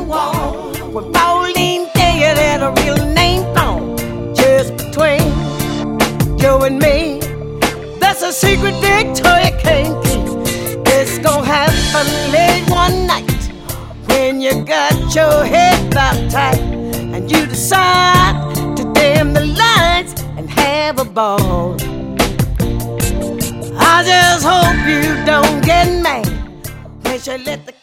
wall. When Pauline Dale had a real name thrown just between you and me. That's a secret Victoria can't keep. It's gonna happen late one night when you got your head bound tight and you decide to dim the lights and have a ball. I just hope you don't get mad when she let the